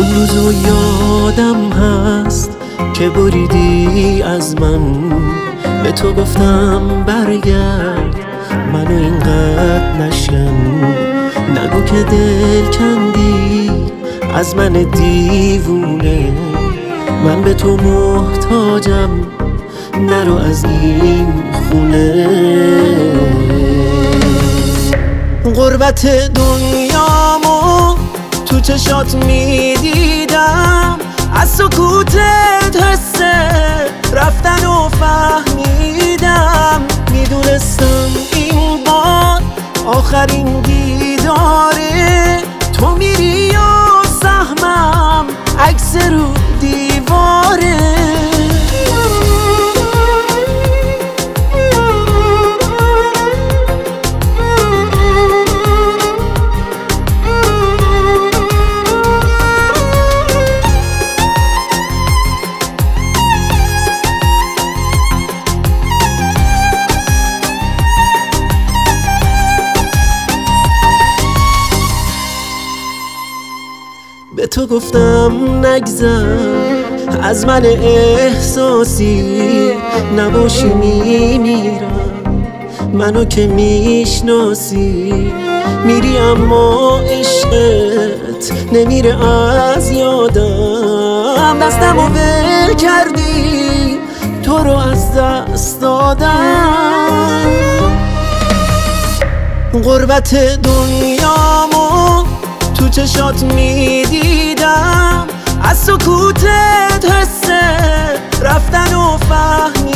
روزو یادم هست که بریدی از من، به تو گفتم برگرد منو اینقدر نشکن، نگو که دل کندی از من دیوونه، من به تو محتاجم نرو از این خونه. غربت دنیامو تو چشات میدیدم، از سکوتت حس رفتن و فهمیدم، میدونستم این بار آخرین دیداره، تو میری و سهمم عکس رو دیواره. به تو گفتم نگذر از من احساسی، نباشی میمیرم منو که میشناسی، میری اما عشقت نمیره از یادم، دستمو ول کردی تو رو از دست دادم. غربت دنیامو تو چشات میدیدم، از سکوتت حس رفتن و فهم